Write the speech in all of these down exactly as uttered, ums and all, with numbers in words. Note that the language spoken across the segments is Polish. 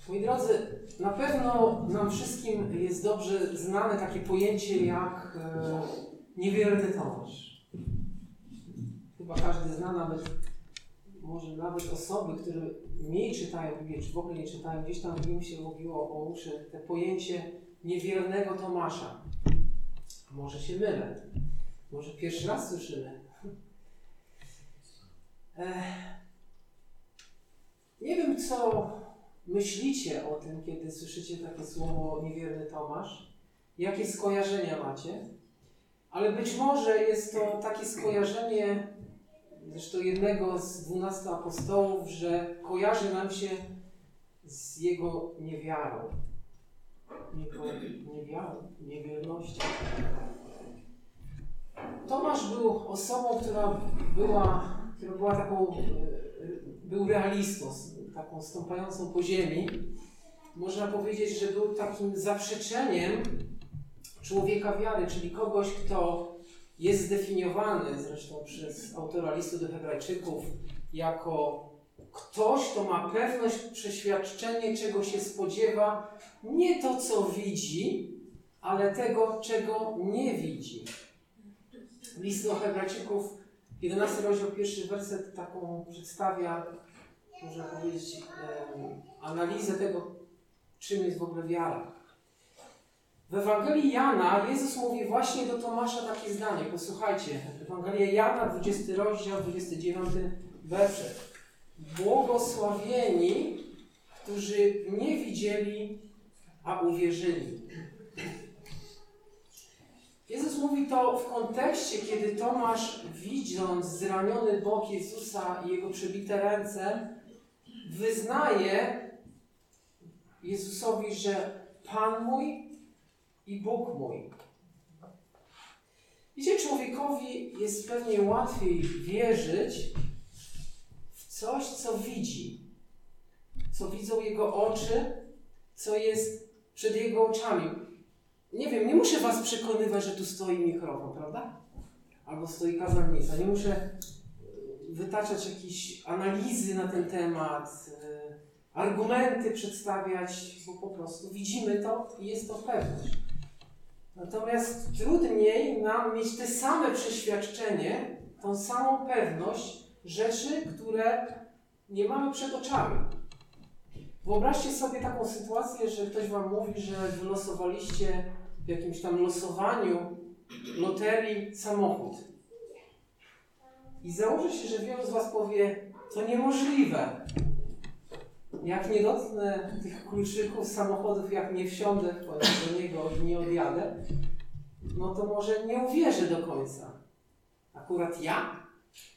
Moi drodzy, na pewno nam wszystkim jest dobrze znane takie pojęcie jak e, niewierny Tomasz. Chyba każdy zna, nawet może nawet osoby, które mniej czytają Biblię, czy w ogóle nie czytają, gdzieś tam im się robiło o uszy te pojęcie niewiernego Tomasza. A może się mylę? Może pierwszy raz słyszymy? Ech. Nie wiem, co myślicie o tym, kiedy słyszycie takie słowo niewierny Tomasz? Jakie skojarzenia macie? Ale być może jest to takie skojarzenie zresztą jednego z dwunastu apostołów, że kojarzy nam się z jego niewiarą. Jego niewiarą, niewiernością. Tomasz był osobą, która była, która była taką, był realistą, taką stąpającą po ziemi. Można powiedzieć, że był takim zaprzeczeniem człowieka wiary, czyli kogoś, kto jest zdefiniowany zresztą przez autora listu do Hebrajczyków jako ktoś, kto ma pewność, przeświadczenie, czego się spodziewa, nie to, co widzi, ale tego, czego nie widzi. List do Hebrajczyków, jedenasty rozdział, pierwszy werset taką przedstawia, można powiedzieć, e, analizę tego, czym jest w ogóle wiara. W Ewangelii Jana Jezus mówi właśnie do Tomasza takie zdanie. Posłuchajcie, Ewangelia Jana, dwudziesty rozdział, dwudziesty dziewiąty werset. Błogosławieni, którzy nie widzieli, a uwierzyli. Jezus mówi to w kontekście, kiedy Tomasz, widząc zraniony bok Jezusa i Jego przebite ręce, wyznaje Jezusowi, że Pan mój i Bóg mój. Wiecie, człowiekowi jest pewnie łatwiej wierzyć w coś, co widzi, co widzą jego oczy, co jest przed jego oczami. Nie wiem, nie muszę was przekonywać, że tu stoi mikrofon, prawda? Albo stoi kazalnica. Nie muszę wytaczać jakieś analizy na ten temat, argumenty przedstawiać, bo po prostu widzimy to i jest to pewność. Natomiast trudniej nam mieć te same przeświadczenie, tą samą pewność rzeczy, które nie mamy przed oczami. Wyobraźcie sobie taką sytuację, że ktoś wam mówi, że wylosowaliście w jakimś tam losowaniu loterii samochód. I założę się, że wielu z was powie, to niemożliwe. Jak nie dotknę tych kluczyków samochodów, jak nie wsiądę do niego i nie odjadę, no to może nie uwierzę do końca. Akurat ja?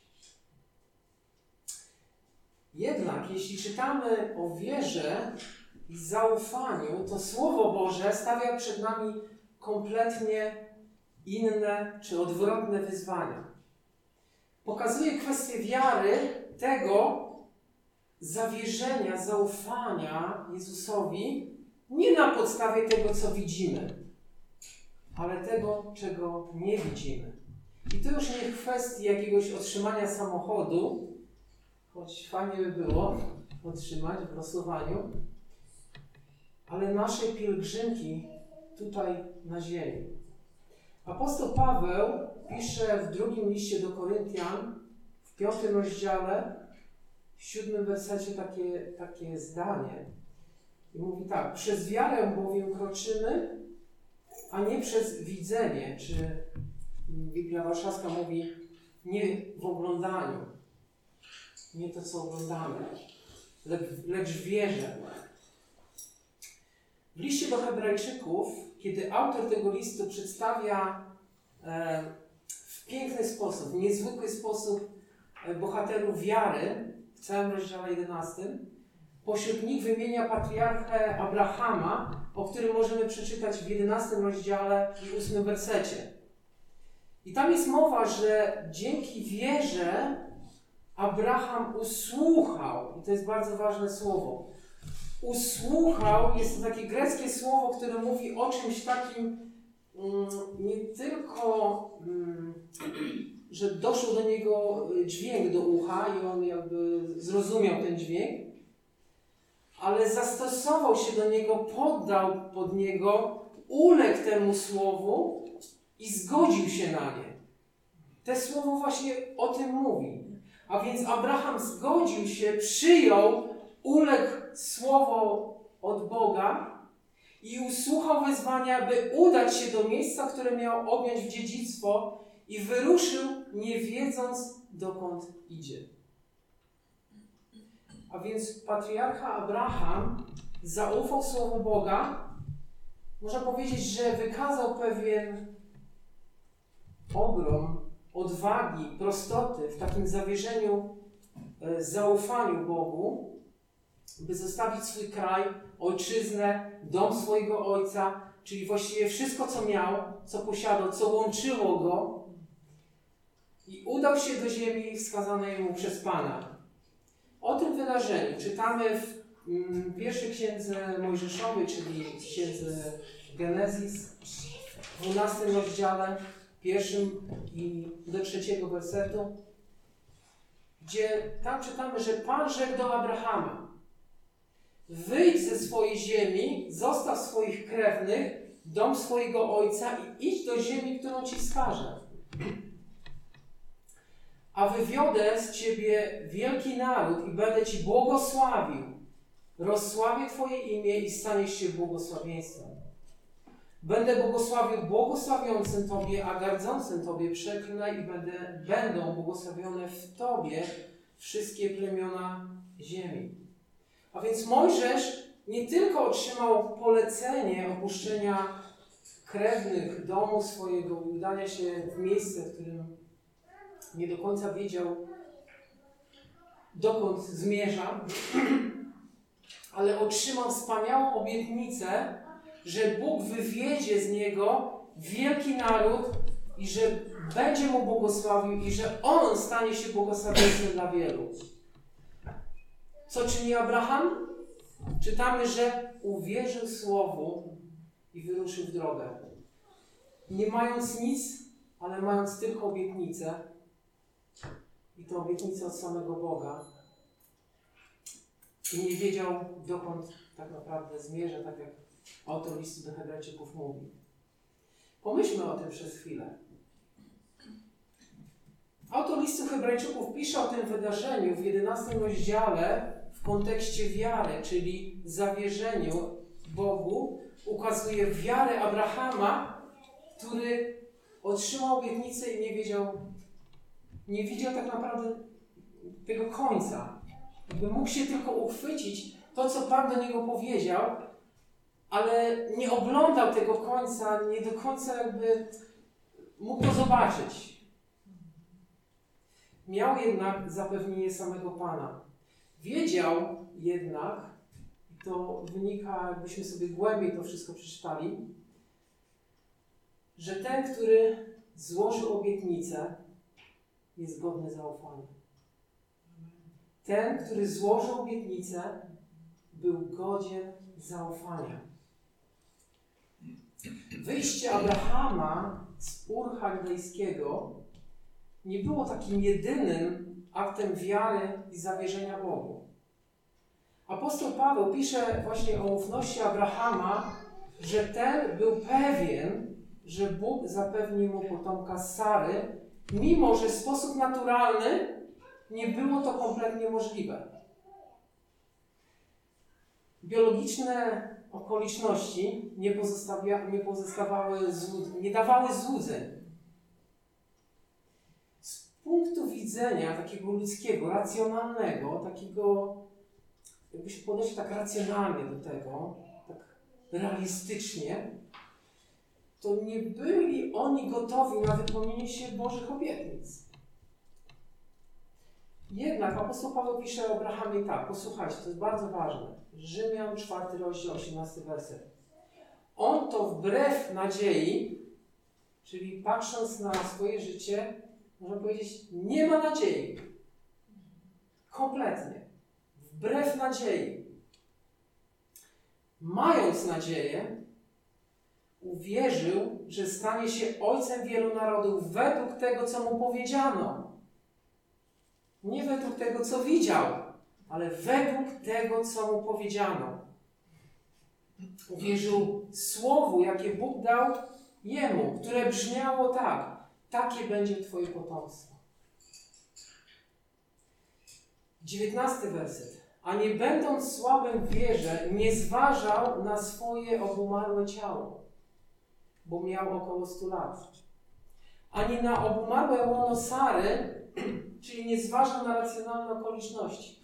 Jednak jeśli czytamy o wierze i zaufaniu, to Słowo Boże stawia przed nami kompletnie inne czy odwrotne wyzwania. Pokazuje kwestię wiary, tego zawierzenia, zaufania Jezusowi nie na podstawie tego, co widzimy, ale tego, czego nie widzimy. I to już nie kwestii jakiegoś otrzymania samochodu, choć fajnie by było otrzymać w losowaniu, ale naszej pielgrzymki tutaj na ziemi. Apostoł Paweł pisze w drugim liście do Koryntian, w piątym rozdziale, w siódmym wersecie takie, takie zdanie. I mówi tak, przez wiarę bowiem kroczymy, a nie przez widzenie, czy Biblia Warszawska mówi nie w oglądaniu, nie to, co oglądamy, lecz, lecz w wierze. W liście do Hebrajczyków, kiedy autor tego listu przedstawia e, w piękny sposób, w niezwykły sposób e, bohaterów wiary, w całym rozdziale jedenastym, pośród nich wymienia patriarchę Abrahama, o którym możemy przeczytać w jedenastym rozdziale i ósmym wersecie. I tam jest mowa, że dzięki wierze Abraham usłuchał, i to jest bardzo ważne słowo, usłuchał, jest to takie greckie słowo, które mówi o czymś takim mm, nie tylko, mm, że doszło do niego dźwięk do ucha i on jakby zrozumiał ten dźwięk, ale ale zastosował się do niego, poddał pod niego, uległ temu słowu i zgodził się na nie. Te słowo właśnie o tym mówi. A więc Abraham zgodził się, przyjął, uległ słowo od Boga i usłuchał wezwania, by udać się do miejsca, które miał objąć w dziedzictwo, i wyruszył, nie wiedząc, dokąd idzie. A więc patriarcha Abraham zaufał słowu Boga. Można powiedzieć, że wykazał pewien ogrom odwagi, prostoty w takim zawierzeniu, e, zaufaniu Bogu, by zostawić swój kraj, ojczyznę, dom swojego ojca, czyli właściwie wszystko, co miał, co posiadał, co łączyło go, i udał się do ziemi wskazanej mu przez Pana. O tym wydarzeniu czytamy w mm, pierwszej księdze Mojżeszowej, czyli w księdze Genezis, w dwunastym rozdziale, pierwszym i do trzeciego wersetu, gdzie tam czytamy, że Pan rzekł do Abrahama: wyjdź ze swojej ziemi, zostaw swoich krewnych, dom swojego ojca i idź do ziemi, którą ci wskażę. A wywiodę z ciebie wielki naród i będę ci błogosławił. Rozsławię twoje imię i staniesz się błogosławieństwem. Będę błogosławił błogosławiącym tobie, a gardzącym tobie przeklnę i będę, będą błogosławione w tobie wszystkie plemiona ziemi. A więc Mojżesz nie tylko otrzymał polecenie opuszczenia krewnych domu swojego i udania się w miejsce, w którym nie do końca wiedział, dokąd zmierza, ale otrzymał wspaniałą obietnicę, że Bóg wywiedzie z niego wielki naród i że będzie mu błogosławił i że on stanie się błogosławieństwem dla wielu. Co czyni Abraham? Czytamy, że uwierzył słowu i wyruszył w drogę. Nie mając nic, ale mając tylko obietnicę, i to obietnicę od samego Boga. I nie wiedział, dokąd tak naprawdę zmierza, tak jak autor listu do Hebrajczyków mówi. Pomyślmy o tym przez chwilę. Autor listu Hebrajczyków pisze o tym wydarzeniu w jedenastym rozdziale w kontekście wiary, czyli zawierzeniu Bogu. Ukazuje wiarę Abrahama, który otrzymał obietnicę i nie wiedział, nie widział tak naprawdę tego końca. Jakby mógł się tylko uchwycić to, co Pan do niego powiedział, ale nie oglądał tego końca, nie do końca jakby mógł to zobaczyć. Miał jednak zapewnienie samego Pana. Wiedział jednak, i to wynika, jakbyśmy sobie głębiej to wszystko przeczytali, że ten, który złożył obietnicę, jest godny zaufania. Ten, który złożył obietnicę, był godzien zaufania. Wyjście Abrahama z Ur Chaldejskiego nie było takim jedynym aktem wiary i zawierzenia Bogu. Apostoł Paweł pisze właśnie o ufności Abrahama, że ten był pewien, że Bóg zapewni mu potomka z Sary, mimo że w sposób naturalny nie było to kompletnie możliwe. Biologiczne okoliczności nie, pozostawia, nie pozostawały, złud, nie dawały złudzeń. Z punktu widzenia takiego ludzkiego, racjonalnego, takiego, jakby się podejść tak racjonalnie do tego, tak realistycznie, to nie byli oni gotowi na wypełnienie się Bożych obietnic. Jednak apostoł Paweł pisze o Abrahamie tak, posłuchajcie, to jest bardzo ważne. Rzymian, czwarty rozdział, osiemnasty werset. On to wbrew nadziei, czyli patrząc na swoje życie, można powiedzieć, nie ma nadziei. Kompletnie. Wbrew nadziei. Mając nadzieję, uwierzył, że stanie się ojcem wielu narodów według tego, co mu powiedziano. Nie według tego, co widział, ale według tego, co mu powiedziano. Uwierzył słowu, jakie Bóg dał jemu, które brzmiało tak: takie będzie twoje potomstwo. dziewiętnasty werset. A nie będąc słabym w wierze, nie zważał na swoje obumarłe ciało, bo miał około stu lat. Ani na obumarłe łono Sary, czyli nie zważał na racjonalne okoliczności.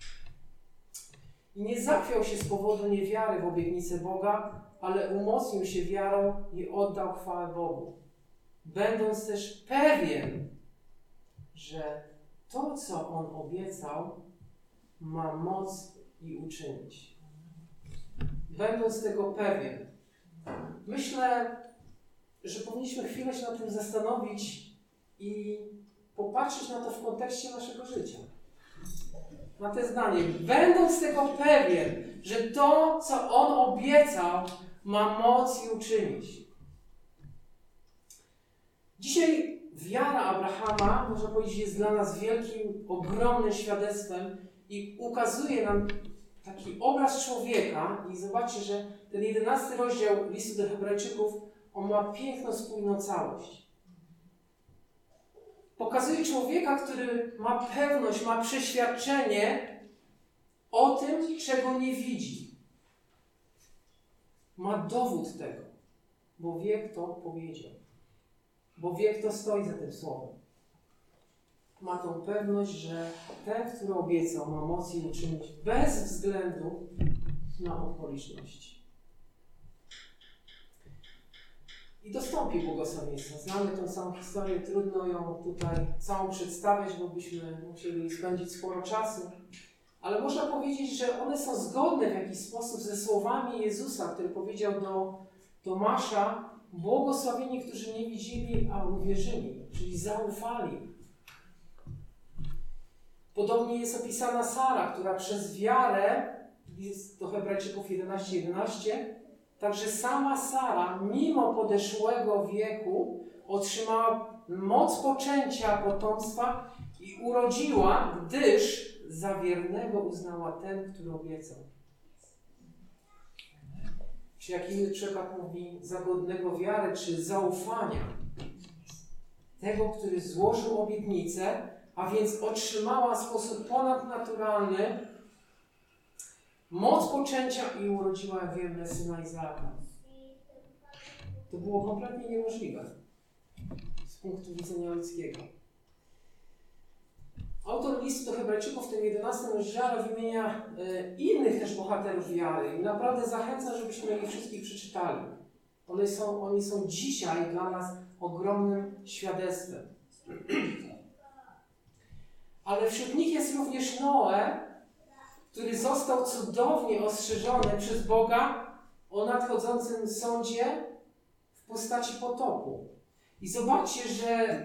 I nie zachwiał się z powodu niewiary w obietnicę Boga, ale umocnił się wiarą i oddał chwałę Bogu, będąc też pewien, że to, co On obiecał, ma moc i uczynić. Będąc tego pewien. Myślę, że powinniśmy chwilę się nad tym zastanowić i popatrzeć na to w kontekście naszego życia. Na te zdanie. Będąc tego pewien, że to, co On obiecał, ma moc i uczynić. Dzisiaj wiara Abrahama, można powiedzieć, jest dla nas wielkim, ogromnym świadectwem i ukazuje nam taki obraz człowieka. I zobaczcie, że ten jedenasty rozdział listu do Hebrajczyków, on ma piękną, spójną całość. Pokazuje człowieka, który ma pewność, ma przeświadczenie o tym, czego nie widzi. Ma dowód tego, bo wie, kto powiedział. Bo wie, kto stoi za tym słowem. Ma tą pewność, że ten, który obiecał, ma moc i uczynić bez względu na okoliczności. I dostąpi błogosławieństwa. Znamy tę samą historię, trudno ją tutaj całą przedstawiać, bo byśmy musieli spędzić sporo czasu. Ale można powiedzieć, że one są zgodne w jakiś sposób ze słowami Jezusa, który powiedział do Tomasza: błogosławieni, którzy nie widzieli, a uwierzyli, czyli zaufali. Podobnie jest opisana Sara, która przez wiarę, jest do Hebrajczyków jedenaście jedenaście, także sama Sara, mimo podeszłego wieku, otrzymała moc poczęcia potomstwa i urodziła, gdyż za wiernego uznała ten, który obiecał. Czy jak inny przykład mówi, za godnego wiary, czy zaufania tego, który złożył obietnicę, a więc otrzymała w sposób ponadnaturalny moc poczęcia i urodziła wierne syna Izaaka. To było kompletnie niemożliwe z punktu widzenia ludzkiego. Autor listu do Hebrajczyków w tym jedenastym rozdziale wymienia e, innych też bohaterów wiary i naprawdę zachęcam, żebyśmy ich wszystkich przeczytali. One są, oni są dzisiaj dla nas ogromnym świadectwem. Ale wśród nich jest również Noe, który został cudownie ostrzeżony przez Boga o nadchodzącym sądzie w postaci potopu. I zobaczcie, że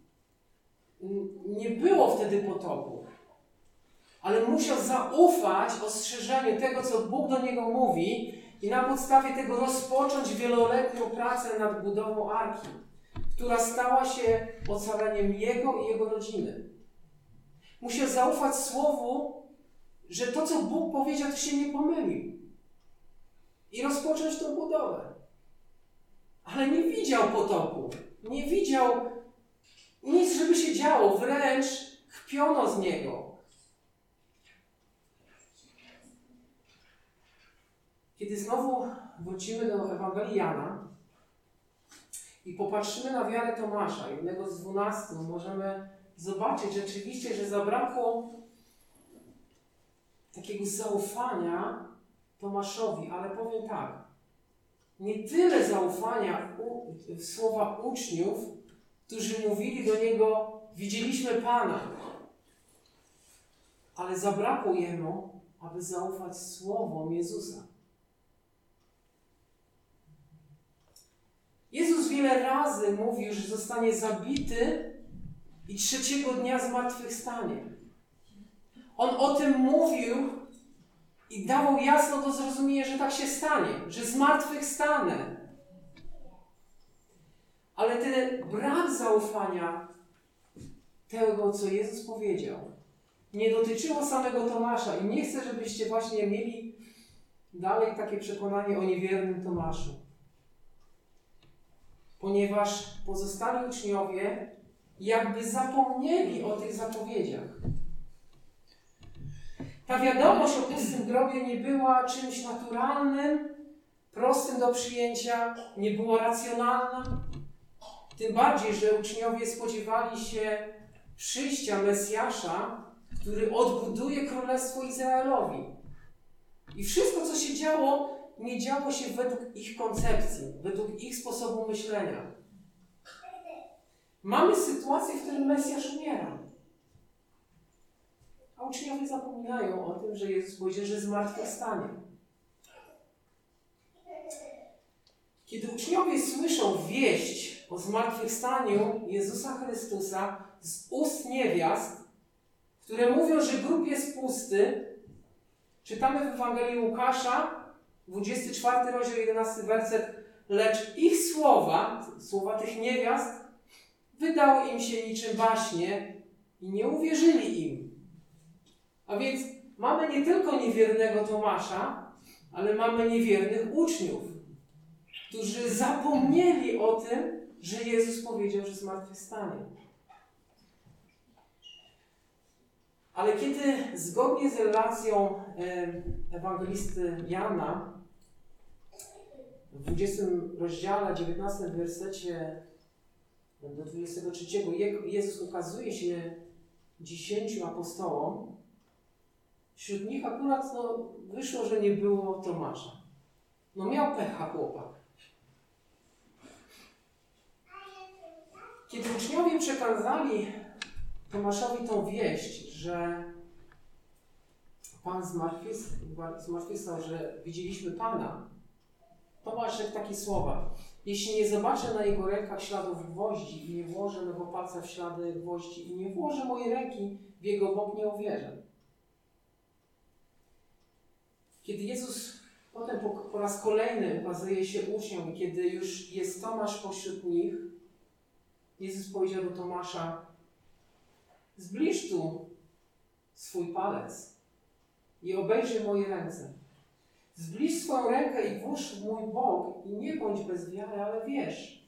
nie było wtedy potopu, ale musiał zaufać ostrzeżeniu tego, co Bóg do niego mówi i na podstawie tego rozpocząć wieloletnią pracę nad budową Arki, która stała się ocaleniem jego i jego rodziny. Musiał zaufać Słowu, że to, co Bóg powiedział, to się nie pomylił. I rozpocząć tą budowę. Ale nie widział potopu. Nie widział nic, żeby się działo. Wręcz kpiono z niego. Kiedy znowu wrócimy do Ewangelii Jana i popatrzymy na wiarę Tomasza, jednego z dwunastu, możemy zobaczyć rzeczywiście, że zabrakło takiego zaufania Tomaszowi, ale powiem tak, nie tyle zaufania u, w słowa uczniów, którzy mówili do niego: widzieliśmy Pana, ale zabrakło jemu, aby zaufać słowom Jezusa. Jezus wiele razy mówił, że zostanie zabity i trzeciego dnia zmartwychwstanie. On o tym mówił i dawał jasno do zrozumienia, że tak się stanie, że zmartwychwstanę. Ale ten brak zaufania tego, co Jezus powiedział, nie dotyczyło samego Tomasza i nie chcę, żebyście właśnie mieli dalej takie przekonanie o niewiernym Tomaszu. Ponieważ pozostali uczniowie jakby zapomnieli o tych zapowiedziach. Ta wiadomość o pustym grobie nie była czymś naturalnym, prostym do przyjęcia, nie była racjonalna. Tym bardziej, że uczniowie spodziewali się przyjścia Mesjasza, który odbuduje Królestwo Izraelowi. I wszystko, co się działo, nie działo się według ich koncepcji, według ich sposobu myślenia. Mamy sytuację, w której Mesjasz umiera. A uczniowie zapominają o tym, że Jezus powiedział, że zmartwychwstanie. Kiedy uczniowie słyszą wieść o zmartwychwstaniu Jezusa Chrystusa z ust niewiast, które mówią, że grób jest pusty, czytamy w Ewangelii Łukasza, dwudziesty czwarty rozdział, jedenasty werset, lecz ich słowa, słowa tych niewiast, wydały im się niczym baśnie i nie uwierzyli im. A więc mamy nie tylko niewiernego Tomasza, ale mamy niewiernych uczniów, którzy zapomnieli o tym, że Jezus powiedział, że zmartwychwstanie. Ale kiedy zgodnie z relacją ewangelisty Jana w dwudziestym rozdziale, dziewiętnastym wersecie do dwudziestego trzeciego Jezus ukazuje się dziesięciu apostołom, wśród nich akurat no, wyszło, że nie było Tomasza. No miał pecha chłopak. Kiedy uczniowie przekazali Tomaszowi tą wieść, że Pan zmartwychwstał, że widzieliśmy Pana, Tomasz rzekł takie słowa: jeśli nie zobaczę na jego rękach śladów gwoździ i nie włożę mego palca w ślady gwoździ i nie włożę mojej ręki w jego bok, nie uwierzę. Kiedy Jezus potem po, po raz kolejny ukazuje się uczniom i kiedy już jest Tomasz pośród nich, Jezus powiedział do Tomasza: zbliż tu swój palec i obejrzyj moje ręce. Zbliż swoją rękę i włóż w mój bok i nie bądź bez wiary, ale wierz.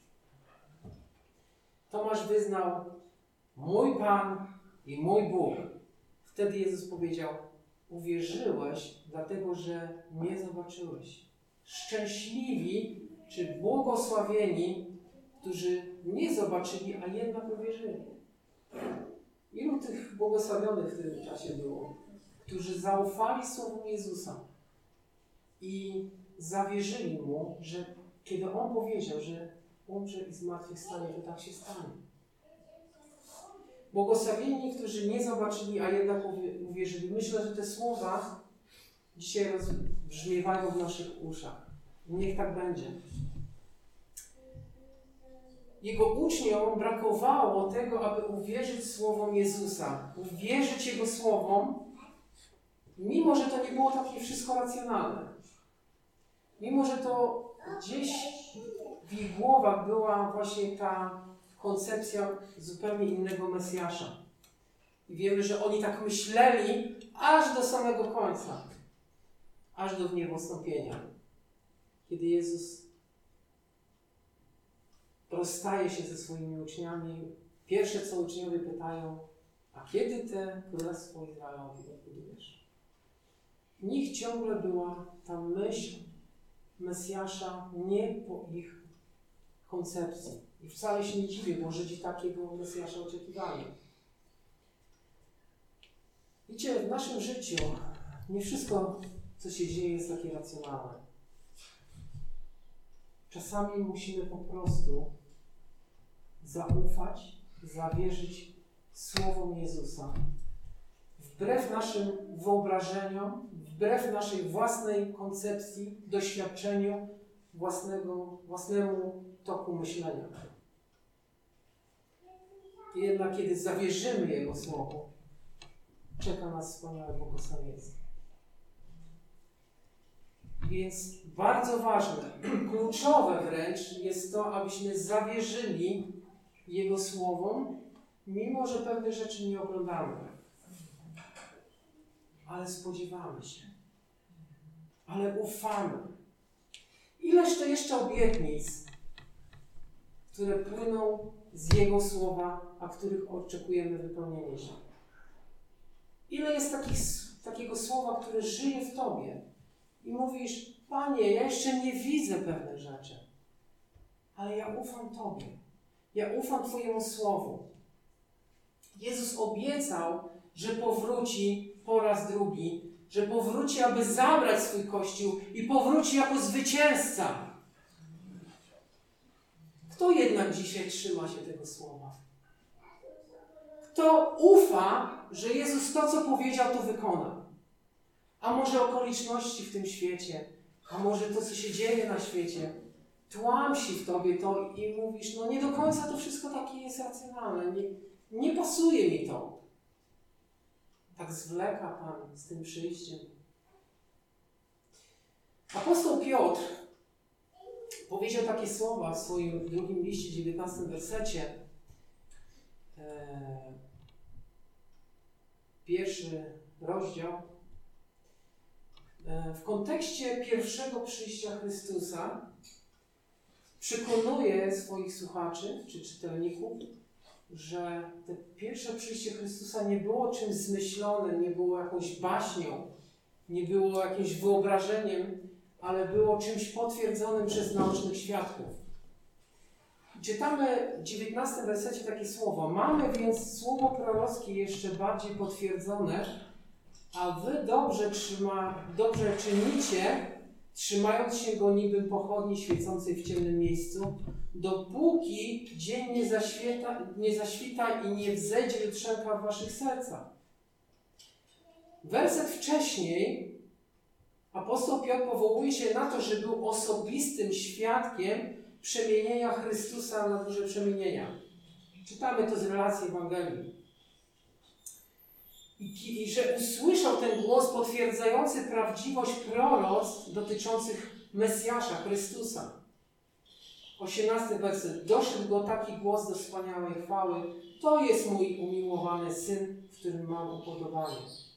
Tomasz wyznał: mój Pan i mój Bóg. Wtedy Jezus powiedział: uwierzyłeś, dlatego że mnie zobaczyłeś. Szczęśliwi czy błogosławieni, którzy nie zobaczyli, a jednak uwierzyli. Ilu tych błogosławionych w tym czasie było, którzy zaufali słowom Jezusa i zawierzyli Mu, że kiedy On powiedział, że umrze i zmartwychwstanie, to tak się stanie. Błogosławieni, którzy nie zobaczyli, a jednak uwierzyli. Myślę, że te słowa dzisiaj brzmiewają w naszych uszach. Niech tak będzie. Jego uczniom brakowało tego, aby uwierzyć słowom Jezusa, uwierzyć Jego słowom, mimo że to nie było takie wszystko racjonalne. Mimo że to gdzieś w ich głowach była właśnie ta koncepcja zupełnie innego Mesjasza. I wiemy, że oni tak myśleli aż do samego końca, aż do niebostąpienia. Kiedy Jezus rozstaje się ze swoimi uczniami, pierwsze co uczniowie pytają: a kiedy te Królestwo Izraelowi odbudujesz? W nich ciągle była ta myśl Mesjasza nie po ich koncepcji. I wcale się nie dziwię, bo Żydzi takiego Mesjasza oczekiwali. Wiecie, w naszym życiu nie wszystko, co się dzieje, jest takie racjonalne. Czasami musimy po prostu zaufać, zawierzyć słowom Jezusa. Wbrew naszym wyobrażeniom, wbrew naszej własnej koncepcji, doświadczeniu, własnego, własnemu toku myślenia. I jednak kiedy zawierzymy Jego słowu, czeka nas wspaniałe błogosławieństwo. Więc bardzo ważne, kluczowe wręcz jest to, abyśmy zawierzyli Jego słowom, mimo że pewne rzeczy nie oglądamy. ale spodziewamy się. Ale ufamy. Ileż to jeszcze obietnic, które płyną z Jego słowa, a których oczekujemy wypełnienia się. Ile jest takich, takiego słowa, które żyje w Tobie i mówisz: Panie, ja jeszcze nie widzę pewnych rzeczy, ale ja ufam Tobie. Ja ufam Twojemu słowu. Jezus obiecał, że powróci po raz drugi, że powróci, aby zabrać swój Kościół i powróci jako zwycięzca. Kto jednak dzisiaj trzyma się tego słowa? Kto ufa, że Jezus to, co powiedział, to wykona? A może okoliczności w tym świecie, a może to, co się dzieje na świecie, tłamsi w Tobie to i mówisz: no nie do końca to wszystko takie jest racjonalne, nie, nie pasuje mi to. Tak zwleka Pan z tym przyjściem. Apostoł Piotr powiedział takie słowa w swoim drugim liście, dziewiętnastym wersecie. Eee, pierwszy rozdział. Eee, w kontekście pierwszego przyjścia Chrystusa przekonuje swoich słuchaczy czy czytelników, że to pierwsze przyjście Chrystusa nie było czymś zmyślonym, nie było jakąś baśnią, nie było jakimś wyobrażeniem, ale było czymś potwierdzonym przez naocznych świadków. Czytamy w dziewiętnastym wersecie takie słowa: mamy więc słowo prorockie jeszcze bardziej potwierdzone, a wy dobrze, trzyma, dobrze czynicie, trzymając się go niby pochodni świecącej w ciemnym miejscu, dopóki dzień nie zaświeta, nie zaświta i nie wzejdzie jutrzenka w waszych sercach. Werset wcześniej apostoł Piotr powołuje się na to, że był osobistym świadkiem przemienienia Chrystusa na górze przemienienia. Czytamy to z relacji Ewangelii. I, I że usłyszał ten głos potwierdzający prawdziwość proroctw dotyczących Mesjasza, Chrystusa. osiemnasty werset. Doszedł go taki głos do wspaniałej chwały: to jest mój umiłowany Syn, w którym mam upodobanie.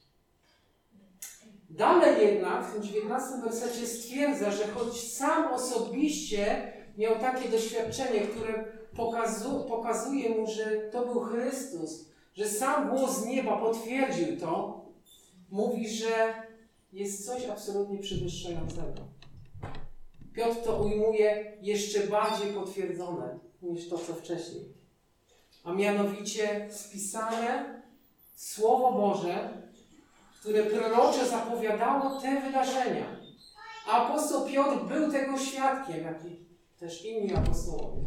Dalej jednak w tym dziewiętnastym wersecie stwierdza, że choć sam osobiście miał takie doświadczenie, które pokazu, pokazuje mu, że to był Chrystus, że sam głos z nieba potwierdził to, mówi, że jest coś absolutnie przewyższającego. Piotr to ujmuje jeszcze bardziej potwierdzone niż to, co wcześniej. A mianowicie spisane Słowo Boże, które prorocze zapowiadało te wydarzenia. A apostoł Piotr był tego świadkiem, jak i też inni apostołowie.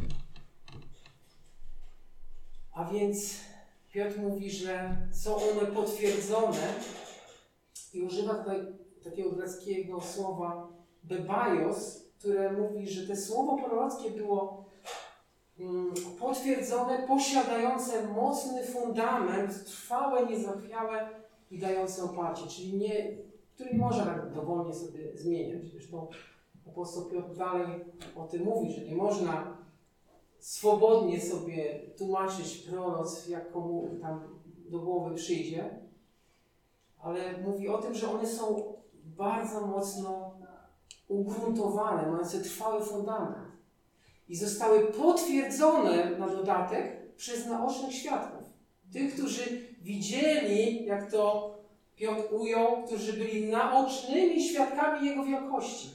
A więc Piotr mówi, że są one potwierdzone i używa tutaj takiego greckiego słowa bebaios, które mówi, że to słowo prorockie było mm, potwierdzone, posiadające mocny fundament, trwałe, niezachwiałe i dające oparcie, czyli nie, który nie można tak dowolnie sobie zmieniać. Zresztą apostoł Piotr dalej o tym mówi, że nie można swobodnie sobie tłumaczyć proroctw, jak komu tam do głowy przyjdzie, ale mówi o tym, że one są bardzo mocno ugruntowane, mające trwały fundament i zostały potwierdzone na dodatek przez naocznych świadków. Tych, którzy widzieli, jak to Piotr ujął, którzy byli naocznymi świadkami Jego wielkości.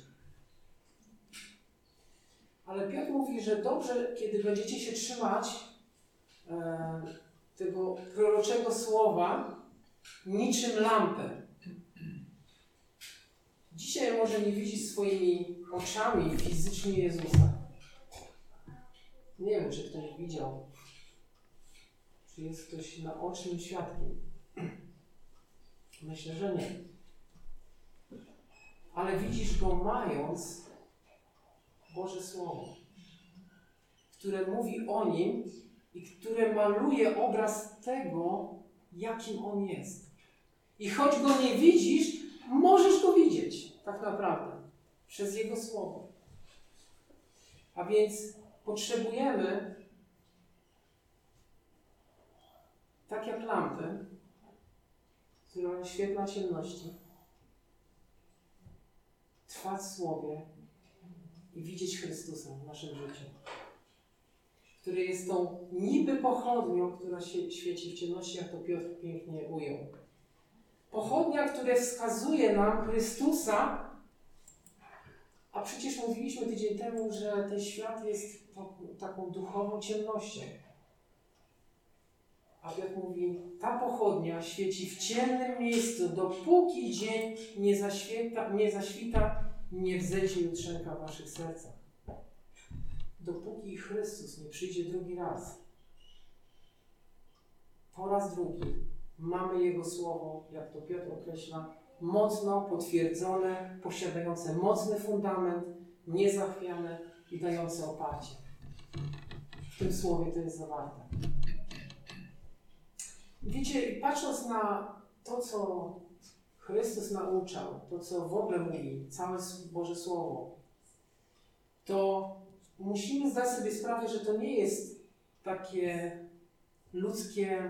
Ale Piotr mówi, że dobrze, kiedy będziecie się trzymać e, tego proroczego słowa niczym lampę. Dzisiaj może nie widzieć swoimi oczami fizycznie Jezusa. Nie wiem, czy ktoś widział. Czy jest ktoś naocznym świadkiem? Myślę, że nie. Ale widzisz go mając Boże Słowo, które mówi o Nim i które maluje obraz tego, jakim On jest. I choć Go nie widzisz, możesz Go widzieć tak naprawdę przez Jego Słowo. A więc potrzebujemy, tak jak lampy, która oświetla ciemności, trwać w Słowie i widzieć Chrystusa w naszym życiu, który jest tą niby pochodnią, która się świeci w ciemności, jak to Piotr pięknie ujął. Pochodnia, która wskazuje nam Chrystusa, a przecież mówiliśmy tydzień temu, że ten świat jest to, taką duchową ciemnością. A Piotr mówi, ta pochodnia świeci w ciemnym miejscu, dopóki dzień nie zaświeta, nie zaświta, nie wzejdzie jutrzenka w waszych sercach. Dopóki Chrystus nie przyjdzie drugi raz, po raz drugi, mamy Jego Słowo, jak to Piotr określa, mocno potwierdzone, posiadające mocny fundament, niezachwiane i dające oparcie. W tym Słowie to jest zawarte. Wiecie, patrząc na to, co Chrystus nauczał, to, co w ogóle mówi, całe Boże Słowo, to musimy zdać sobie sprawę, że to nie jest takie ludzkie,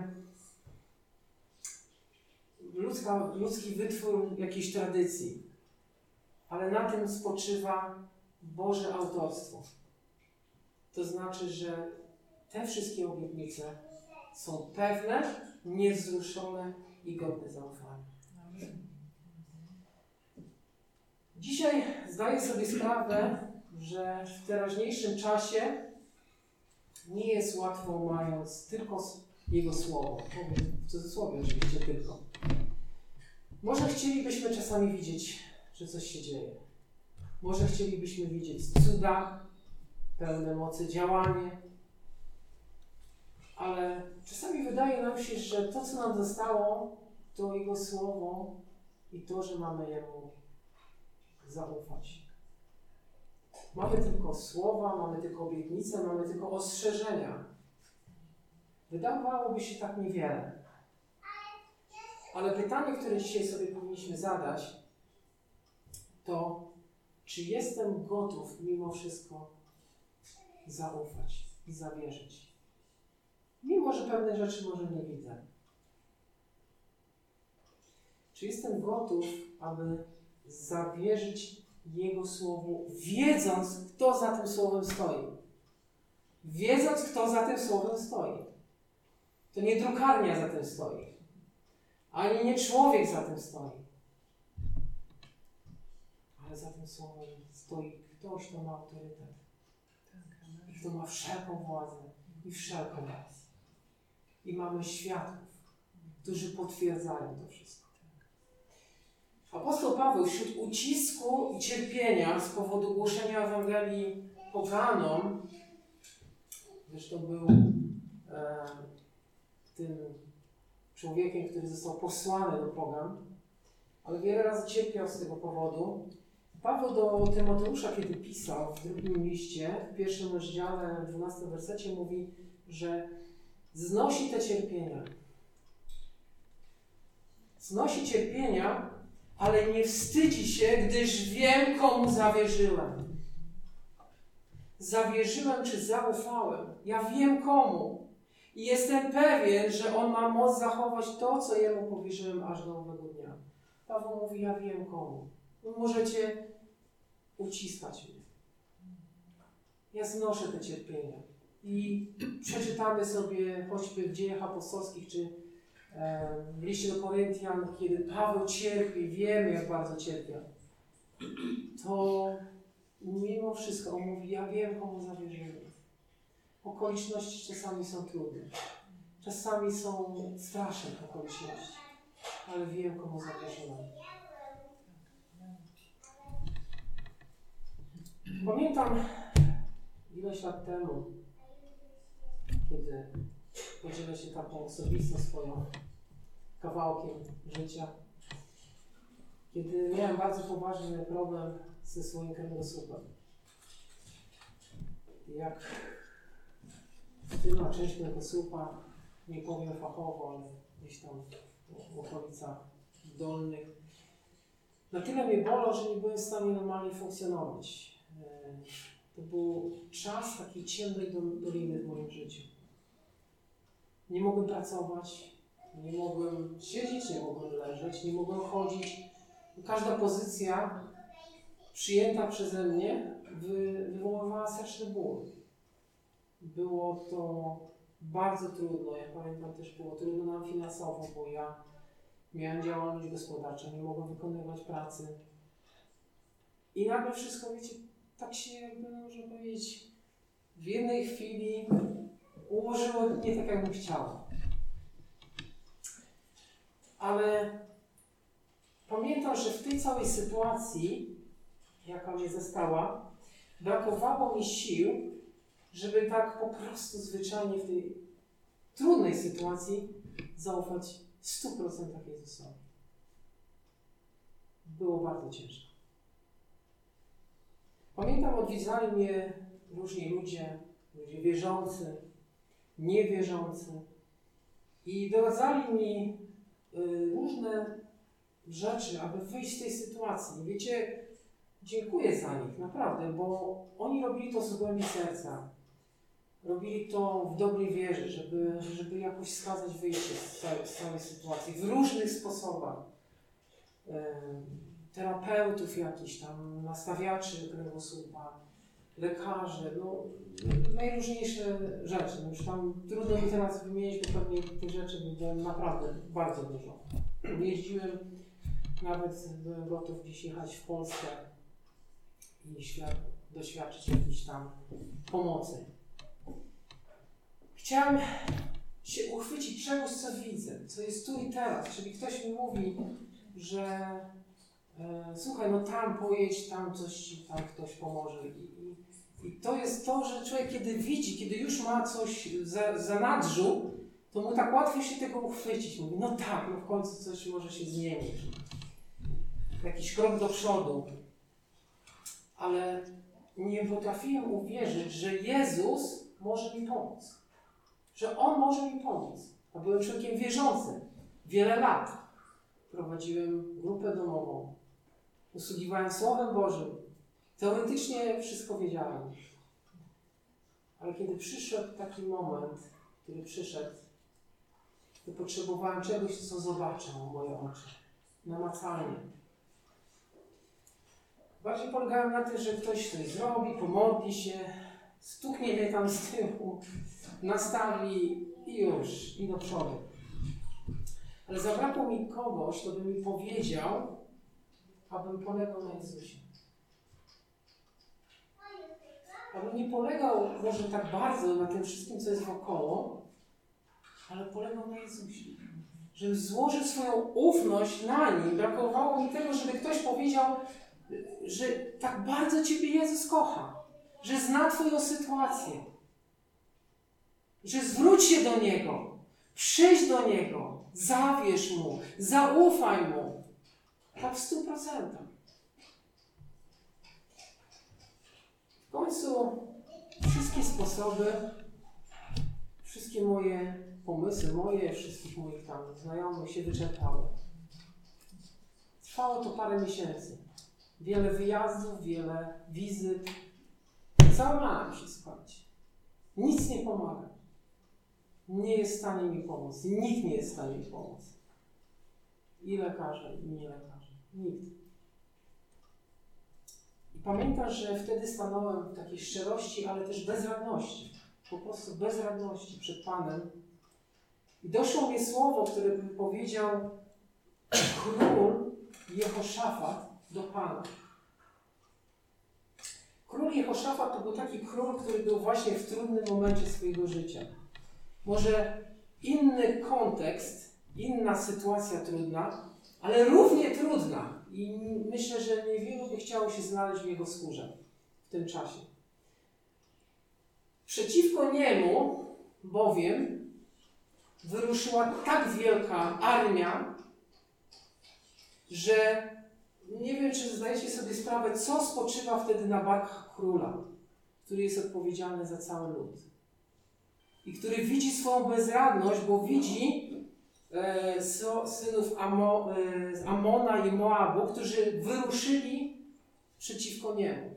ludzka, ludzki wytwór jakiejś tradycji, ale na tym spoczywa Boże autorstwo. To znaczy, że te wszystkie obietnice są pewne, niewzruszone i godne zaufania. Dzisiaj zdaję sobie sprawę, że w teraźniejszym czasie nie jest łatwo, mając tylko Jego Słowo. Powiem w cudzysłowie oczywiście tylko. Może chcielibyśmy czasami widzieć, że coś się dzieje. Może chcielibyśmy widzieć cuda, pełne mocy działanie, ale czasami wydaje nam się, że to, co nam zostało, to Jego Słowo i to, że mamy Jemu zaufać. Mamy tylko słowa, mamy tylko obietnice, mamy tylko ostrzeżenia. Wydawałoby się tak niewiele. Ale pytanie, które dzisiaj sobie powinniśmy zadać, to czy jestem gotów mimo wszystko zaufać i zawierzyć? Mimo że pewne rzeczy może nie widzę. Czy jestem gotów, aby zawierzyć Jego Słowu, wiedząc, kto za tym Słowem stoi? Wiedząc, kto za tym Słowem stoi. To nie drukarnia za tym stoi. Ani nie człowiek za tym stoi. Ale za tym Słowem stoi ktoś, kto ma autorytet. I kto ma wszelką władzę i wszelką moc. I mamy świadków, którzy potwierdzają to wszystko. Apostoł Paweł wśród ucisku i cierpienia z powodu głoszenia Ewangelii poganom, zresztą był e, tym człowiekiem, który został posłany do pogan, ale wiele razy cierpiał z tego powodu. Paweł do Tymoteusza, kiedy pisał w drugim liście, w pierwszym rozdziale, w dwunastym wersecie mówi, że znosi te cierpienia. Znosi cierpienia, ale nie wstydzi się, gdyż wiem, komu zawierzyłem. Zawierzyłem czy zaufałem. Ja wiem komu. I jestem pewien, że On ma moc zachować to, co Jemu powierzyłem aż do owego dnia. Paweł mówi, ja wiem komu. Możecie uciskać mnie. Ja znoszę te cierpienia. I przeczytamy sobie choćby w Dziejach Apostolskich, czy w liście do Koryntian, kiedy Paweł cierpi, wiemy, jak bardzo cierpiał, to mimo wszystko on mówi, ja wiem, komu zawierzyłem. Okoliczności czasami są trudne. Czasami są straszne okoliczności, ale wiem, komu zawierzyłem. Pamiętam ileś lat temu, kiedy podzielę się taką osobistą swoją kawałkiem życia, kiedy miałem bardzo poważny problem ze swoim kręgosłupem. Jak tylna część kręgosłupa, nie powiem fachowo, ale gdzieś tam w okolicach dolnych, na tyle mnie bolał, że nie byłem w stanie normalnie funkcjonować. To był czas takiej ciemnej doliny w moim życiu. Nie mogłem pracować, Nie mogłem siedzieć, nie mogłem leżeć, nie mogłem chodzić. Każda pozycja przyjęta przeze mnie wy, wywoływała straszny ból. Było to bardzo trudno. Ja pamiętam, też było trudno nam finansowo, bo ja miałem działalność gospodarczą, nie mogłem wykonywać pracy. I nagle wszystko, wiecie, tak się jakby, można powiedzieć, w jednej chwili ułożyło nie tak, jakbym chciał. Ale pamiętam, że w tej całej sytuacji, jaka mnie zastała, brakowało mi sił, żeby tak po prostu zwyczajnie w tej trudnej sytuacji zaufać w stu procentach Jezusowi. Było bardzo ciężko. Pamiętam, odwiedzali mnie różni ludzie, ludzie wierzący, niewierzący i doradzali mi y, różne rzeczy, aby wyjść z tej sytuacji. Wiecie, dziękuję za nich, naprawdę, bo oni robili to z głębi serca. Robili to w dobrej wierze, żeby, żeby jakoś wskazać wyjście z całej, z całej sytuacji w różnych sposobach. E, terapeutów jakichś tam, nastawiaczy kręgosłupa, lekarzy, no najróżniejsze rzeczy. No już tam trudno mi teraz wymienić, bo pewnie tych rzeczy było naprawdę bardzo dużo. Jeździłem, nawet byłem gotów gdzieś jechać w Polskę i świat, doświadczyć jakiejś tam pomocy. Chciałem się uchwycić czegoś, co widzę, co jest tu i teraz. Czyli ktoś mi mówi, że e, słuchaj, no tam pojedź, tam coś ci tam ktoś pomoże. I, i, I to jest to, że człowiek kiedy widzi, kiedy już ma coś za, za nadrzu, to mu tak łatwo się tego uchwycić. Mówi, no tak, no w końcu coś może się zmienić. Jakiś krok do przodu. Ale nie potrafiłem uwierzyć, że Jezus może mi pomóc. Że On może mi pomóc. A byłem człowiekiem wierzącym. Wiele lat. Prowadziłem grupę domową. Usługiwałem Słowem Bożym. Teoretycznie wszystko wiedziałem. Ale kiedy przyszedł taki moment, który przyszedł, to potrzebowałem czegoś, co zobaczą moje oczy. Namacalnie. Bardziej polegałem na tym, że ktoś coś zrobi, pomodli się, stuknie mnie tam z tyłu, nastawi i już, i do przodu. Ale zabrakło mi kogoś, kto by mi powiedział, abym polegał na Jezusie. Abym nie polegał może tak bardzo na tym wszystkim, co jest wokoło, ale polegał na Jezusie. Żebym złożył swoją ufność na Nim. Brakowało mi tego, żeby ktoś powiedział, że tak bardzo Ciebie Jezus kocha, że zna Twoją sytuację, że zwróć się do Niego, przyjdź do Niego, zawierz Mu, zaufaj Mu. Tak w stu procentach. W końcu wszystkie sposoby, wszystkie moje pomysły, moje, wszystkich moich tam znajomych się wyczerpały. Trwało to parę miesięcy. Wiele wyjazdów, wiele wizyt. Załamałem się, słuchajcie. Nic nie pomaga. Nie jest w stanie mi pomóc. Nikt nie jest w stanie mi pomóc. I lekarze, i nie lekarze. Nikt. I pamiętam, że wtedy stanąłem w takiej szczerości, ale też bezradności. Po prostu bezradności przed Panem. I doszło mnie słowo, które powiedział król Jehoszafat do Pana. Król Jehoszafat to był taki król, który był właśnie w trudnym momencie swojego życia. Może inny kontekst, inna sytuacja trudna, ale równie trudna. I myślę, że niewielu by chciało się znaleźć w jego skórze w tym czasie. Przeciwko niemu bowiem wyruszyła tak wielka armia, że nie wiem, czy zdajecie sobie sprawę, co spoczywa wtedy na barkach króla, który jest odpowiedzialny za cały lud. I który widzi swoją bezradność, bo widzi e, synów Amo, e, z Amona i Moabu, którzy wyruszyli przeciwko niemu.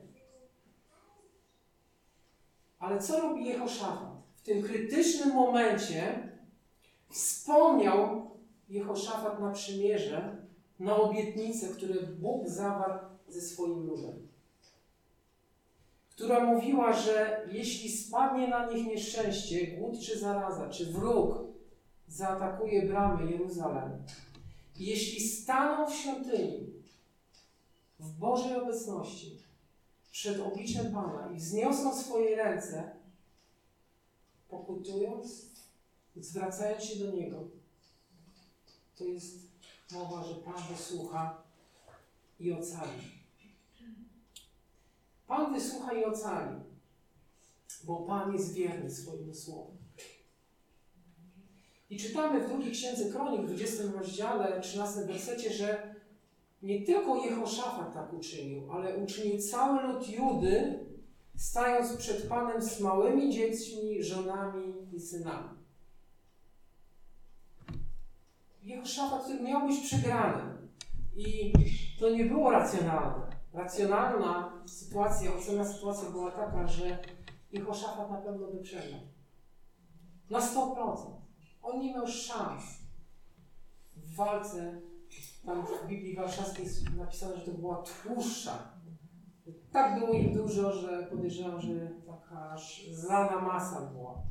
Ale co robi Jehoszafat? W tym krytycznym momencie wspomniał Jehoszafat na przymierze, na obietnicę, które Bóg zawarł ze swoim ludem, która mówiła, że jeśli spadnie na nich nieszczęście, głód czy zaraza, czy wróg zaatakuje bramy Jeruzalem, i jeśli staną w świątyni, w Bożej obecności, przed obliczem Pana i wzniosą swoje ręce, pokutując, zwracając się do Niego, to jest mowa, że Pan wysłucha i ocali. Pan wysłucha i ocali, bo Pan jest wierny swojemu słowu. I czytamy w drugiej księdze Kronik, w dwudziestym rozdziale, trzynastym wersecie, że nie tylko Jehoszafat tak uczynił, ale uczynił cały lud Judy, stając przed Panem z małymi dziećmi, żonami i synami. Jehoszafat, który miał być przegrany. I to nie było racjonalne. Racjonalna sytuacja, ocena sytuacji była taka, że Jehoszafat na pewno by przegrał. Na sto procent. On nie miał szans w walce. Tam w Biblii Warszawskiej jest napisane, że to była tłuszcza. Tak było ich dużo, że podejrzewam, że taka aż zlana masa była.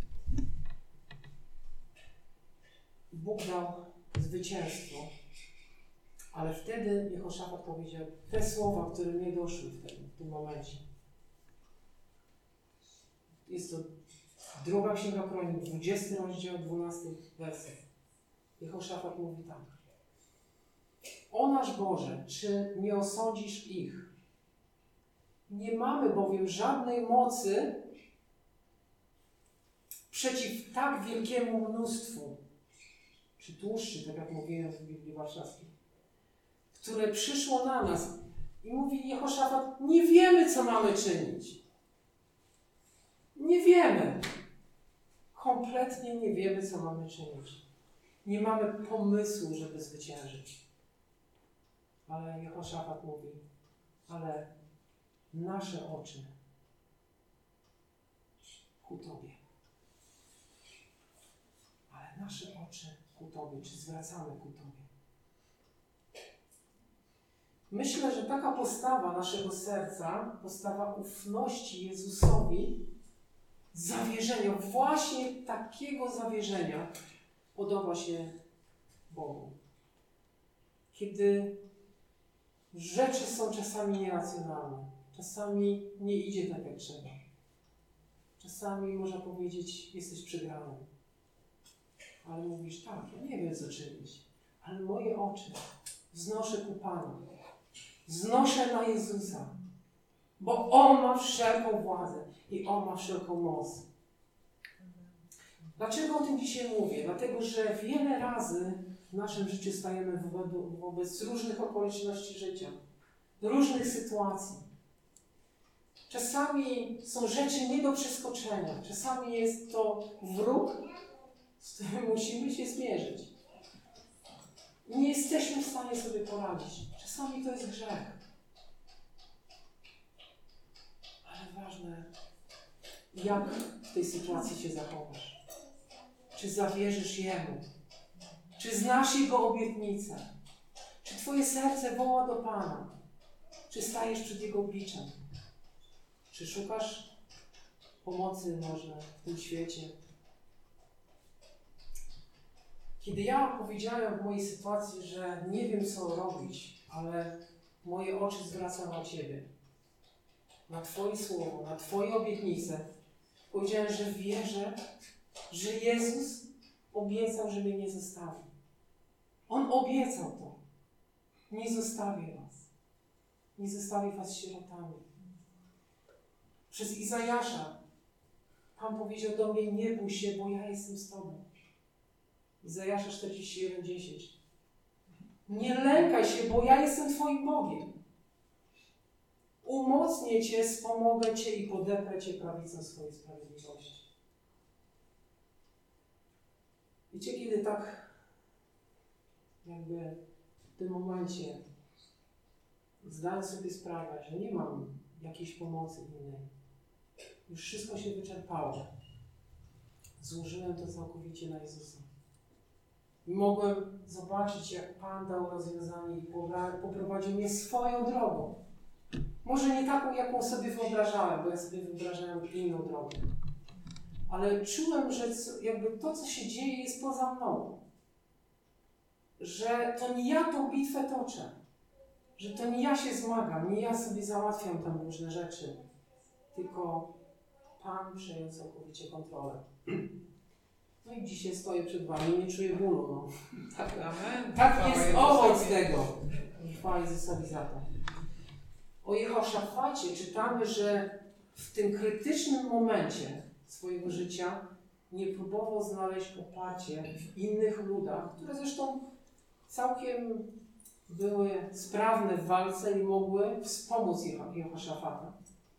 Bóg dał zwycięstwo, ale wtedy Jehoszafat powiedział te słowa, które nie doszły wtedy, w tym momencie. Jest to druga księga Kronik, dwudziesty rozdział, dwunasty werset. Jehoszafat mówi tak. O nasz Boże, czy nie osądzisz ich? Nie mamy bowiem żadnej mocy przeciw tak wielkiemu mnóstwu, czy tłuszczy, tak jak mówiłem w Biblii Warszawskiej, które przyszło na nas. I mówi Jehoszafat, nie wiemy, co mamy czynić. Nie wiemy. Kompletnie nie wiemy, co mamy czynić. Nie mamy pomysłu, żeby zwyciężyć. Ale Jehoszafat mówi, ale nasze oczy ku Tobie. Ale nasze oczy ku Tobie, czy zwracamy ku Tobie. Myślę, że taka postawa naszego serca, postawa ufności Jezusowi, zawierzenia, właśnie takiego zawierzenia podoba się Bogu. Kiedy rzeczy są czasami nieracjonalne, czasami nie idzie tak jak trzeba. Czasami można powiedzieć, jesteś przegrany. Ale mówisz, tak, ja nie wiem co czynić, ale moje oczy wznoszę ku Panu. Wznoszę na Jezusa, bo On ma wszelką władzę i On ma wszelką moc. Dlaczego o tym dzisiaj mówię? Dlatego, że wiele razy w naszym życiu stajemy wobec, wobec różnych okoliczności życia, różnych sytuacji. Czasami są rzeczy nie do przeskoczenia. Czasami jest to wróg, z którym musimy się zmierzyć. Nie jesteśmy w stanie sobie poradzić. Czasami to jest grzech. Ale ważne, jak w tej sytuacji się zachowasz. Czy zawierzysz Jemu? Czy znasz Jego obietnicę? Czy Twoje serce woła do Pana? Czy stajesz przed Jego obliczem? Czy szukasz pomocy może w tym świecie? Kiedy ja powiedziałem w mojej sytuacji, że nie wiem co robić, ale moje oczy zwracam na Ciebie, na Twoje słowo, na Twoje obietnice, powiedziałem, że wierzę, że Jezus obiecał, że mnie nie zostawi. On obiecał to. Nie zostawię was. Nie zostawię was sierotami. Przez Izajasza Pan powiedział do mnie, nie bój się, bo ja jestem z Tobą. Izajasza czterdzieści jeden, dziesięć. Nie lękaj się, bo ja jestem Twoim Bogiem. Umocnię Cię, wspomogę Cię i podeprę Cię prawicą swojej sprawiedliwości. Wiecie, kiedy tak jakby w tym momencie zdałem sobie sprawę, że nie mam jakiejś pomocy innej. Już wszystko się wyczerpało. Złożyłem to całkowicie na Jezusa. I mogłem zobaczyć, jak Pan dał rozwiązanie i poprowadził mnie swoją drogą. Może nie taką, jaką sobie wyobrażałem, bo ja sobie wyobrażałem inną drogę. Ale czułem, że jakby to, co się dzieje, jest poza mną. Że to nie ja tą bitwę toczę. Że to nie ja się zmagam, nie ja sobie załatwiam tam różne rzeczy. Tylko Pan przejął całkowicie kontrolę. No i dzisiaj stoję przed Wami i nie czuję bólu. No. Tak, Amen. tak jest owoc tego. Chwała Jezusowi za to. O Jehoszafacie czytamy, że w tym krytycznym momencie swojego życia nie próbował znaleźć oparcie w innych ludach, które zresztą całkiem były sprawne w walce i mogły wspomóc Jehoszafata.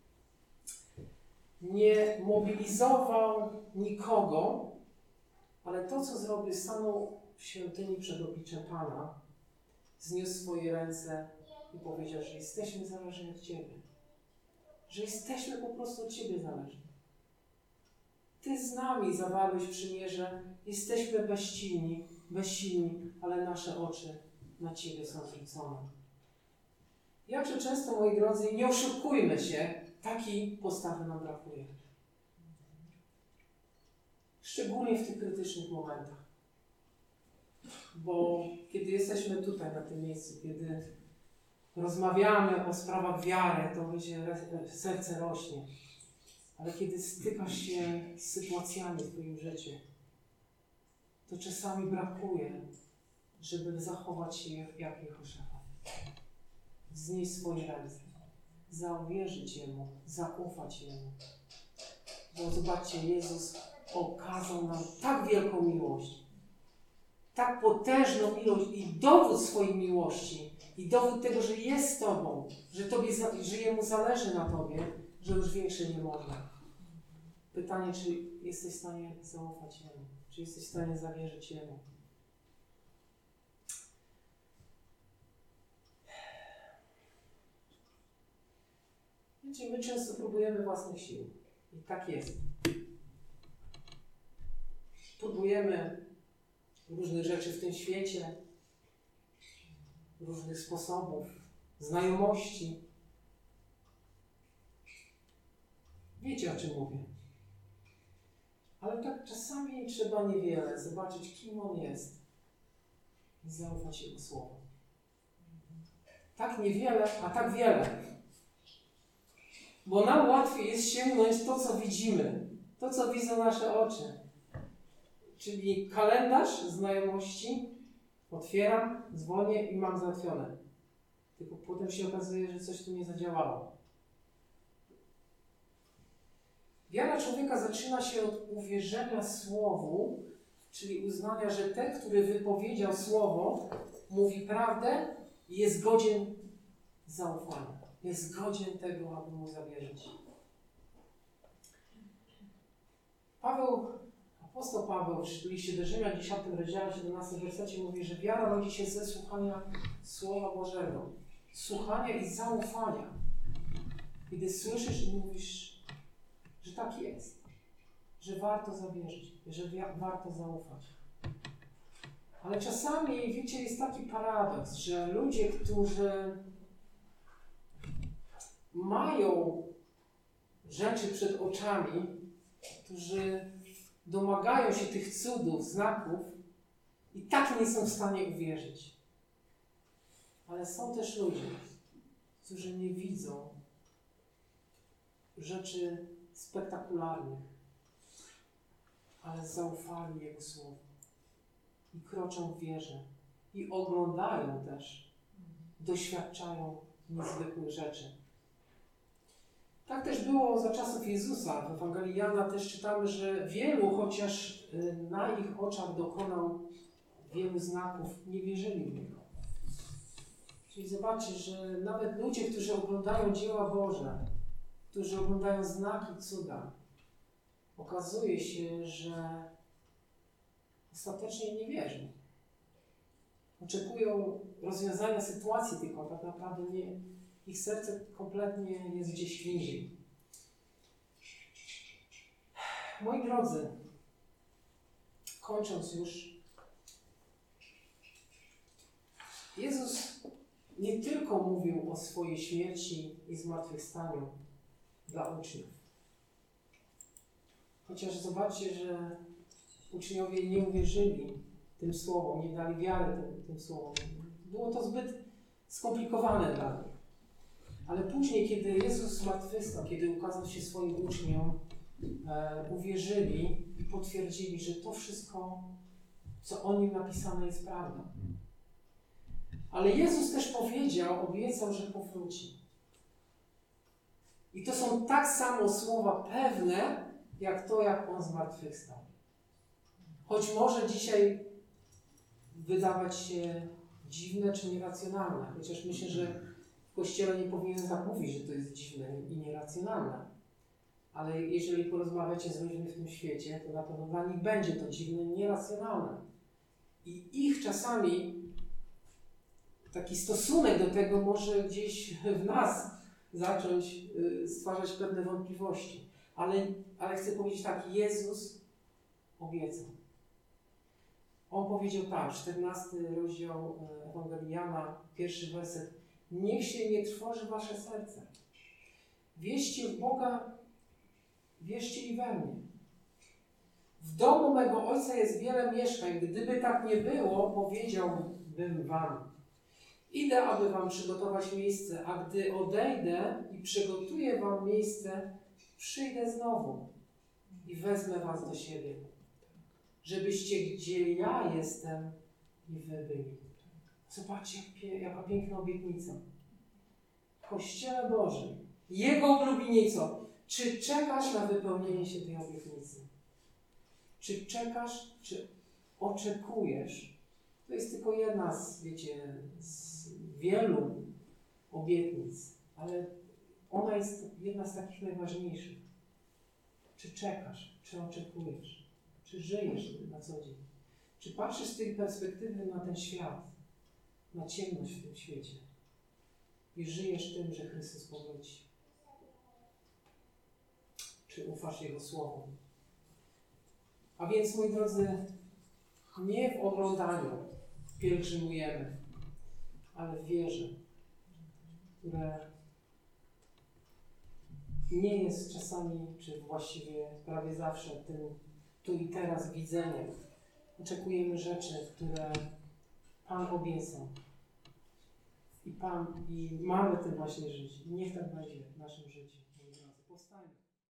Nie mobilizował nikogo, ale to, co zrobił, stanął w świątyni przed obliczem Pana, zniósł swoje ręce i powiedział, że jesteśmy zależni od Ciebie. Że jesteśmy po prostu od Ciebie zależni. Ty z nami zawarłeś przymierze, jesteśmy bezsilni, bezsilni, ale nasze oczy na Ciebie są zwrócone. Jakże często, moi drodzy, nie oszukujmy się, takiej postawy nam brakuje. Szczególnie w tych krytycznych momentach. Bo kiedy jesteśmy tutaj, na tym miejscu, kiedy rozmawiamy o sprawach wiary, to będzie serce rośnie. Ale kiedy stykasz się z sytuacjami w Twoim życiu, to czasami brakuje, żeby zachować się jak Jehoszafat. Wznieść swoje ręce, zawierzyć Jemu, zaufać Jemu. Bo zobaczcie, Jezus okazał nam tak wielką miłość, tak potężną miłość i dowód swojej miłości, i dowód tego, że jest z Tobą, że, tobie, że Jemu zależy na Tobie, że już większe nie można. Pytanie, czy jesteś w stanie zaufać Jemu? Czy jesteś w stanie zawierzyć Jemu? Wiecie, my często próbujemy własnych sił. I tak jest. Próbujemy różnych rzeczy w tym świecie, różnych sposobów, znajomości. Wiecie, o czym mówię. Ale tak czasami trzeba niewiele, zobaczyć, kim On jest i zaufać Jego słowu. Tak niewiele, a tak wiele. Bo nam łatwiej jest sięgnąć to, co widzimy, to, co widzą nasze oczy. Czyli kalendarz znajomości, otwieram, dzwonię i mam załatwione. Tylko potem się okazuje, że coś tu nie zadziałało. Wiara człowieka zaczyna się od uwierzenia Słowu, czyli uznania, że ten, który wypowiedział Słowo, mówi prawdę i jest godzien zaufania. Jest godzien tego, aby mu zawierzyć. Paweł, apostoł Paweł w liście do Rzymian, dziesiątym rozdziale, siedemnastym wersecie mówi, że wiara rodzi się ze słuchania Słowa Bożego. Słuchania i zaufania. Kiedy słyszysz i mówisz, że tak jest, że warto zawierzyć, że warto zaufać. Ale czasami, wiecie, jest taki paradoks, że ludzie, którzy mają rzeczy przed oczami, którzy domagają się tych cudów, znaków i tak nie są w stanie uwierzyć. Ale są też ludzie, którzy nie widzą rzeczy spektakularnych, ale zaufali Jego Słowu i kroczą w wierze i oglądają też, doświadczają niezwykłych rzeczy. Tak też było za czasów Jezusa. W Ewangelii Jana też czytamy, że wielu, chociaż na ich oczach dokonał wielu znaków, nie wierzyli w Niego. Czyli zobaczcie, że nawet ludzie, którzy oglądają dzieła Boże, którzy oglądają znaki, cuda, okazuje się, że ostatecznie nie wierzą. Oczekują rozwiązania sytuacji, tylko tak naprawdę nie, ich serce kompletnie jest gdzieś indziej. Moi drodzy, kończąc już, Jezus nie tylko mówił o swojej śmierci i zmartwychwstaniu dla uczniów. Chociaż zobaczcie, że uczniowie nie uwierzyli tym słowom, nie dali wiary tym, tym słowom. Było to zbyt skomplikowane dla nich. Ale później, kiedy Jezus zmartwychwstał, kiedy ukazał się swoim uczniom, e, uwierzyli i potwierdzili, że to wszystko, co o nim napisane, jest prawdą. Ale Jezus też powiedział, obiecał, że powróci. I to są tak samo słowa pewne, jak to, jak On zmartwychwstał. Choć może dzisiaj wydawać się dziwne czy nieracjonalne, chociaż myślę, że w Kościele nie powinien tak mówić, że to jest dziwne i nieracjonalne. Ale jeżeli porozmawiacie z ludźmi w tym świecie, to na pewno dla nich będzie to dziwne i nieracjonalne. I ich czasami taki stosunek do tego może gdzieś w nas zacząć stwarzać pewne wątpliwości. Ale, ale chcę powiedzieć tak, Jezus obiecał. On powiedział tak, czternasty rozdział Ewangelii Jana, pierwszy werset. Niech się nie trwoży wasze serce. Wierzcie w Boga, wierzcie i we mnie. W domu mego Ojca jest wiele mieszkań. Gdyby tak nie było, powiedziałbym wam. Idę, aby wam przygotować miejsce, a gdy odejdę i przygotuję wam miejsce, przyjdę znowu i wezmę was do siebie, żebyście gdzie ja jestem i wy byli. Zobaczcie, jaka piękna obietnica. W Kościele Bożym, Jego oblubienicą. Czy czekasz na wypełnienie się tej obietnicy? Czy czekasz, czy oczekujesz? To jest tylko jedna z, wiecie, z wielu obietnic, ale ona jest jedna z takich najważniejszych. Czy czekasz, czy oczekujesz, czy żyjesz na co dzień? Czy patrzysz z tej perspektywy na ten świat, na ciemność w tym świecie i żyjesz tym, że Chrystus powróci? Czy ufasz Jego słowom? A więc, moi drodzy, nie w oglądaniu pielgrzymujemy, ale w wierze, które nie jest czasami, czy właściwie prawie zawsze tym tu i teraz widzeniem. Oczekujemy rzeczy, które Pan obiecał. I Pan, i mamy tym właśnie żyć. Niech tak będzie w naszym życiu.